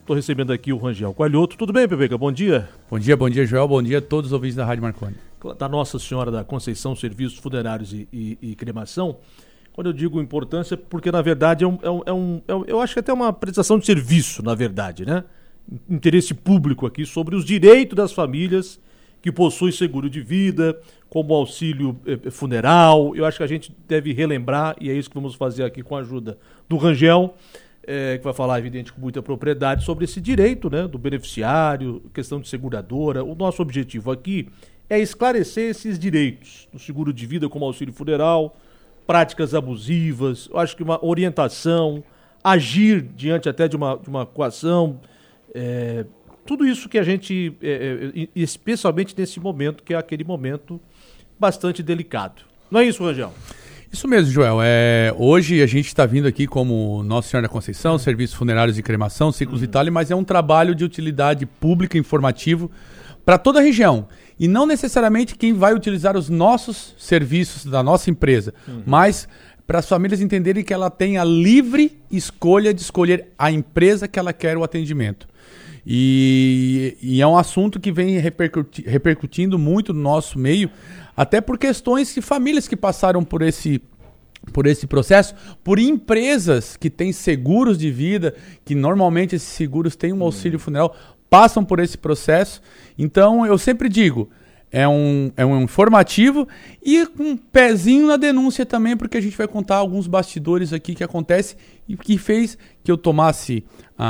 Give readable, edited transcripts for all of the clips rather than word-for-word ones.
Estou recebendo aqui o Rangel Coelhoto. Tudo bem, Pepeca? Bom dia. Bom dia, Joel. Bom dia a todos os ouvintes da Rádio Marconi. Da Nossa Senhora da Conceição, Serviços Funerários e Cremação. Quando eu digo importância, porque na verdade eu acho que até uma prestação de serviço, na verdade, né? Interesse público aqui sobre os direitos das famílias que possuem seguro de vida, como auxílio funeral. Eu acho que a gente deve relembrar, e é isso que vamos fazer aqui com a ajuda do Rangel, que vai falar, evidente, com muita propriedade sobre esse direito, né, do beneficiário, questão de seguradora. O nosso objetivo aqui é esclarecer esses direitos do seguro de vida como auxílio funeral, práticas abusivas, eu acho que uma orientação, agir diante até de uma coação, tudo isso que a gente, especialmente nesse momento, que é aquele momento bastante delicado. Não é isso, Rangel? Isso mesmo, Joel. Hoje a gente está vindo aqui como Nossa Senhora da Conceição, Serviços Funerários e Cremação, Ciclos Vitale, mas é um trabalho de utilidade pública, informativo, para toda a região. E não necessariamente quem vai utilizar os nossos serviços da nossa empresa, mas para as famílias entenderem que ela tem a livre escolha de escolher a empresa que ela quer o atendimento. E é um assunto que vem repercutindo muito no nosso meio, até por questões de famílias que passaram por esse processo, por empresas que têm seguros de vida, que normalmente esses seguros têm um auxílio funeral, passam por esse processo. Então eu sempre digo, é um informativo e um pezinho na denúncia também, porque a gente vai contar alguns bastidores aqui que acontece e que fez que eu tomasse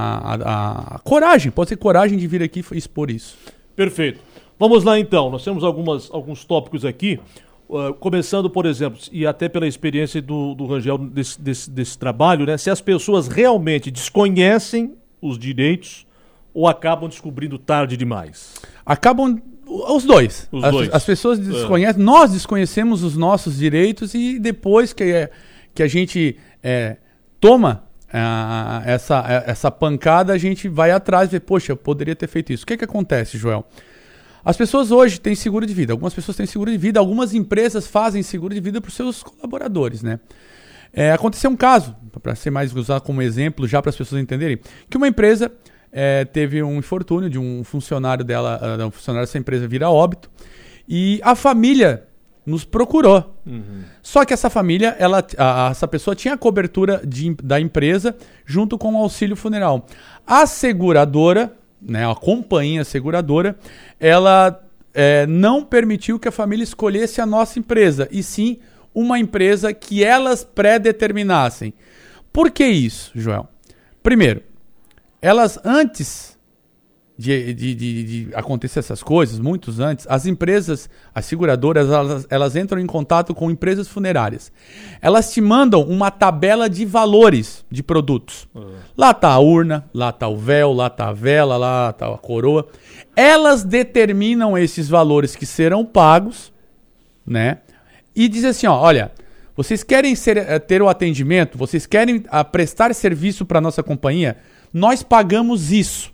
a coragem, pode ser coragem de vir aqui e expor isso. Perfeito. Vamos lá então, nós temos alguns tópicos aqui, começando, por exemplo, e até pela experiência do Rangel desse trabalho, né? Se as pessoas realmente desconhecem os direitos ou acabam descobrindo tarde demais? Acabam os dois. As pessoas desconhecem, nós desconhecemos os nossos direitos e depois que a gente toma essa pancada, a gente vai atrás e vê, poxa, eu poderia ter feito isso. O que acontece, Joel? As pessoas hoje têm seguro de vida, algumas pessoas têm seguro de vida, algumas empresas fazem seguro de vida para os seus colaboradores, né? Aconteceu um caso, para ser mais usado como exemplo, já para as pessoas entenderem, que uma empresa teve um infortúnio de um funcionário dessa empresa vir a óbito, e a família nos procurou. Só que essa família, essa pessoa tinha a cobertura da empresa junto com o auxílio funeral. A seguradora, né, a companhia seguradora, ela não permitiu que a família escolhesse a nossa empresa, e sim uma empresa que elas pré-determinassem. Por que isso, Joel? Primeiro, elas antes de acontecer essas coisas, muitos antes, as empresas, as seguradoras, elas entram em contato com empresas funerárias. Elas te mandam uma tabela de valores de produtos. Lá está a urna, lá está o véu, lá está a vela, lá está a coroa. Elas determinam esses valores que serão pagos, né? E dizem assim, olha, vocês querem ter o atendimento, vocês querem prestar serviço para a nossa companhia, nós pagamos isso.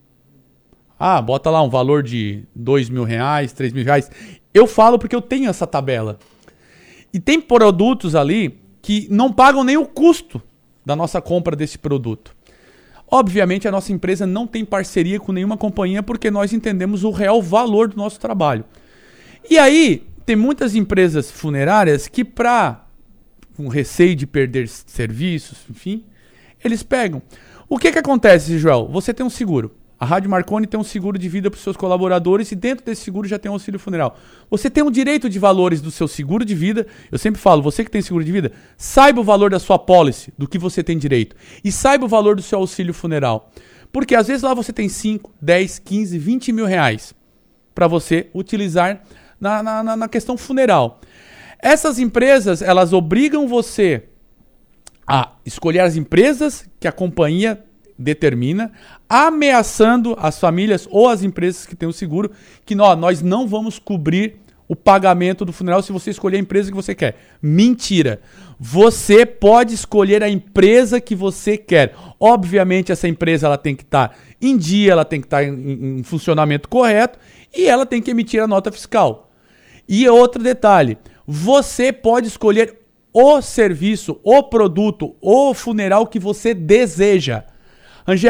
Bota lá um valor de R$2.000, R$3.000. Eu falo porque eu tenho essa tabela. E tem produtos ali que não pagam nem o custo da nossa compra desse produto. Obviamente a nossa empresa não tem parceria com nenhuma companhia porque nós entendemos o real valor do nosso trabalho. E aí tem muitas empresas funerárias que com receio de perder serviços, enfim, eles pegam. O que acontece, Joel? Você tem um seguro. A Rádio Marconi tem um seguro de vida para os seus colaboradores e dentro desse seguro já tem um auxílio funeral. Você tem um direito de valores do seu seguro de vida. Eu sempre falo, você que tem seguro de vida, saiba o valor da sua pólice, do que você tem direito. E saiba o valor do seu auxílio funeral. Porque às vezes lá você tem 5, 10, 15, 20 mil reais para você utilizar na questão funeral. Essas empresas, elas obrigam você a escolher as empresas que a companhia determina, ameaçando as famílias ou as empresas que têm o seguro que nós não vamos cobrir o pagamento do funeral se você escolher a empresa que você quer. Mentira! Você pode escolher a empresa que você quer. Obviamente essa empresa ela tem que estar em dia, ela tem que estar em funcionamento correto e ela tem que emitir a nota fiscal. E outro detalhe, você pode escolher o serviço, o produto, o funeral que você deseja. Angel,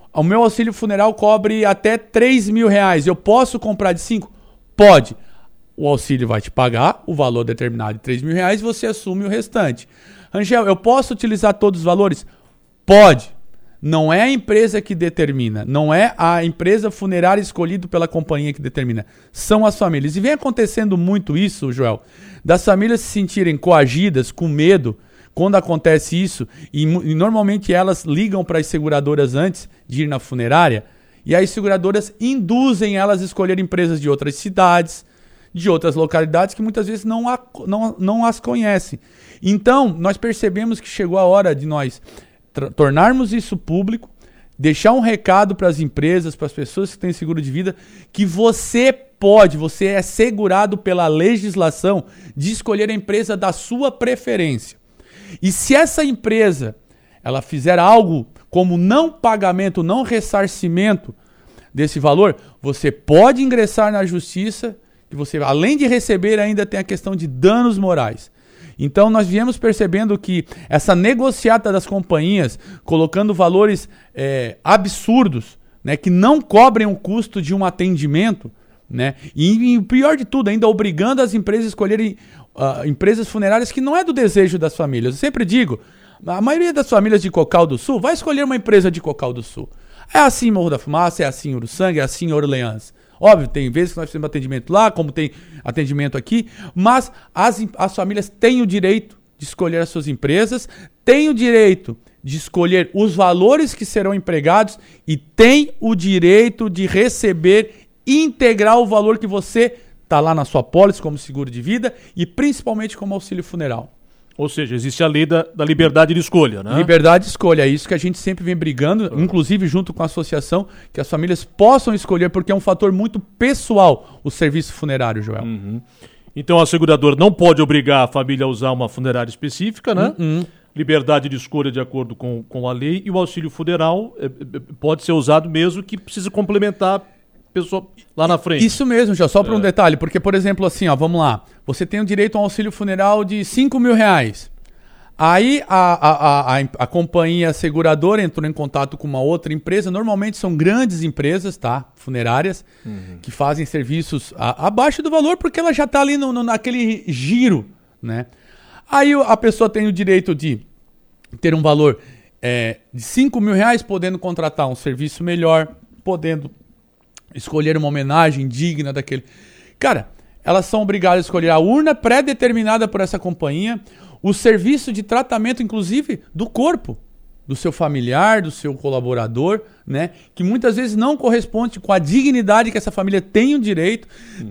o meu auxílio funeral cobre até R$3.000. Eu posso comprar de 5? Pode. O auxílio vai te pagar o valor determinado de R$3.000 e você assume o restante. Rangel, eu posso utilizar todos os valores? Pode. Não é a empresa que determina, não é a empresa funerária escolhida pela companhia que determina, são as famílias. E vem acontecendo muito isso, Joel, das famílias se sentirem coagidas, com medo, quando acontece isso, e normalmente elas ligam para as seguradoras antes de ir na funerária, e as seguradoras induzem elas a escolher empresas de outras cidades, de outras localidades que muitas vezes não as conhecem. Então, nós percebemos que chegou a hora de nós tornarmos isso público, deixar um recado para as empresas, para as pessoas que têm seguro de vida, que você é segurado pela legislação de escolher a empresa da sua preferência. E se essa empresa ela fizer algo como não pagamento, não ressarcimento desse valor, você pode ingressar na justiça, que você, além de receber, ainda tem a questão de danos morais. Então nós viemos percebendo que essa negociata das companhias, colocando valores absurdos, né, que não cobrem o custo de um atendimento, né, e pior de tudo, ainda obrigando as empresas a escolherem empresas funerárias que não é do desejo das famílias. Eu sempre digo, a maioria das famílias de Cocal do Sul vai escolher uma empresa de Cocal do Sul. É assim em Morro da Fumaça, é assim em Uruçanga, é assim em Orleans. Óbvio, tem vezes que nós temos atendimento lá, como tem atendimento aqui, mas as famílias têm o direito de escolher as suas empresas, têm o direito de escolher os valores que serão empregados e têm o direito de receber integral o valor que você está lá na sua pólice como seguro de vida e principalmente como auxílio funeral. Ou seja, existe a lei da liberdade de escolha, né? Liberdade de escolha, é isso que a gente sempre vem brigando, inclusive junto com a associação, que as famílias possam escolher, porque é um fator muito pessoal o serviço funerário, Joel. Uhum. Então a seguradora não pode obrigar a família a usar uma funerária específica, né? Liberdade de escolha de acordo com a lei, e o auxílio funeral pode ser usado mesmo que precisa complementar pessoa lá na frente. Isso mesmo, já só para um detalhe, porque, por exemplo, assim, ó, vamos lá, você tem o direito a um auxílio funeral de R$5.000. Aí a companhia seguradora entrou em contato com uma outra empresa, normalmente são grandes empresas, tá? Funerárias, que fazem serviços abaixo do valor, porque ela já está ali naquele giro, né? Aí a pessoa tem o direito de ter um valor de R$5.000, podendo contratar um serviço melhor, podendo escolher uma homenagem digna daquele... Cara, elas são obrigadas a escolher a urna pré-determinada por essa companhia, o serviço de tratamento, inclusive, do corpo, do seu familiar, do seu colaborador, né? Que muitas vezes não corresponde com a dignidade que essa família tem o direito.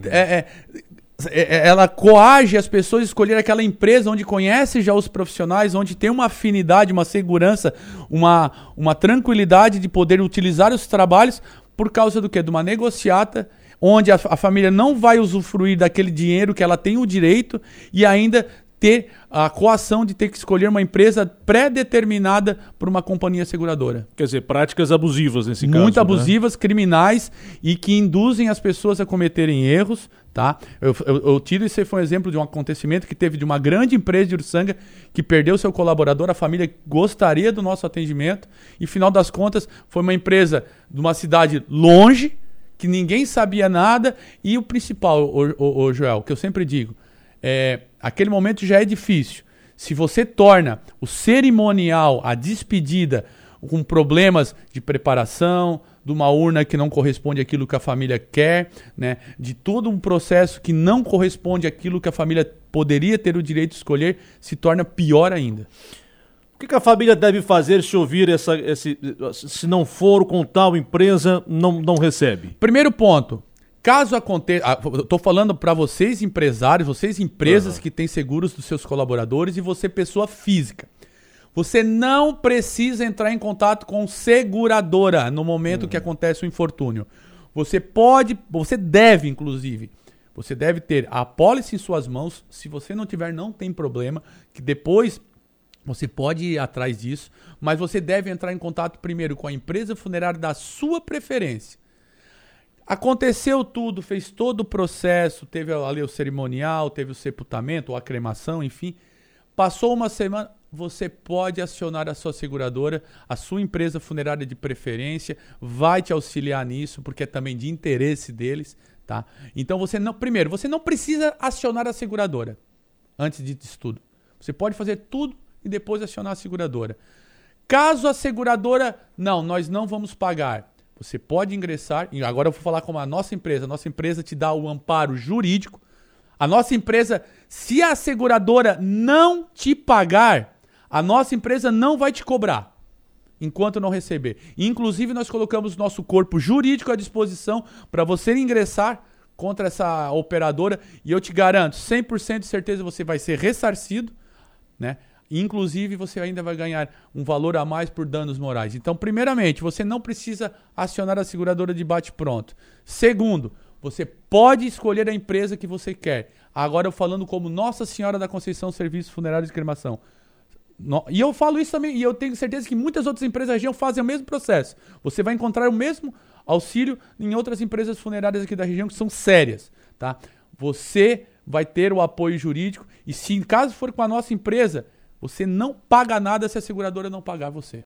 Ela coage as pessoas a escolher aquela empresa onde conhece já os profissionais, onde tem uma afinidade, uma segurança, uma tranquilidade de poder utilizar os trabalhos. Por causa do quê? De uma negociata, onde a família não vai usufruir daquele dinheiro que ela tem o direito e ainda ter a coação de ter que escolher uma empresa pré-determinada por uma companhia seguradora. Quer dizer, práticas abusivas nesse caso. Muito abusivas, né? Criminais e que induzem as pessoas a cometerem erros, tá? Eu tiro esse foi um exemplo de um acontecimento que teve de uma grande empresa de Uruçanga que perdeu seu colaborador, a família gostaria do nosso atendimento e, final das contas, foi uma empresa de uma cidade longe, que ninguém sabia nada e o principal, o Joel, que eu sempre digo, aquele momento já é difícil. Se você torna o cerimonial, a despedida, com problemas de preparação, de uma urna que não corresponde àquilo que a família quer, né? De todo um processo que não corresponde àquilo que a família poderia ter o direito de escolher, se torna pior ainda. O que a família deve fazer se ouvir se não for com tal empresa, não recebe? Primeiro ponto. Caso aconteça, estou falando para vocês empresários, vocês empresas que têm seguros dos seus colaboradores e você pessoa física. Você não precisa entrar em contato com seguradora no momento que acontece o infortúnio. Você deve, inclusive, você deve ter a apólice em suas mãos. Se você não tiver, não tem problema, que depois você pode ir atrás disso, mas você deve entrar em contato primeiro com a empresa funerária da sua preferência. Aconteceu tudo, fez todo o processo, teve ali o cerimonial, teve o sepultamento, ou a cremação, enfim. Passou uma semana, você pode acionar a sua seguradora, a sua empresa funerária de preferência vai te auxiliar nisso, porque é também de interesse deles, tá? Então você não precisa acionar a seguradora antes disso tudo. Você pode fazer tudo e depois acionar a seguradora. Caso a seguradora, nós não vamos pagar, você pode ingressar, e agora eu vou falar como a nossa empresa te dá o amparo jurídico. A nossa empresa, se a seguradora não te pagar, a nossa empresa não vai te cobrar enquanto não receber. Inclusive, nós colocamos nosso corpo jurídico à disposição para você ingressar contra essa operadora e eu te garanto, 100% de certeza você vai ser ressarcido, né? Inclusive, você ainda vai ganhar um valor a mais por danos morais. Então, primeiramente, você não precisa acionar a seguradora de bate-pronto. Segundo, você pode escolher a empresa que você quer. Agora eu falando como Nossa Senhora da Conceição Serviços Funerários de Cremação. E eu falo isso também, e eu tenho certeza que muitas outras empresas da região fazem o mesmo processo. Você vai encontrar o mesmo auxílio em outras empresas funerárias aqui da região que são sérias, tá? Você vai ter o apoio jurídico e se em caso for com a nossa empresa, você não paga nada se a seguradora não pagar você.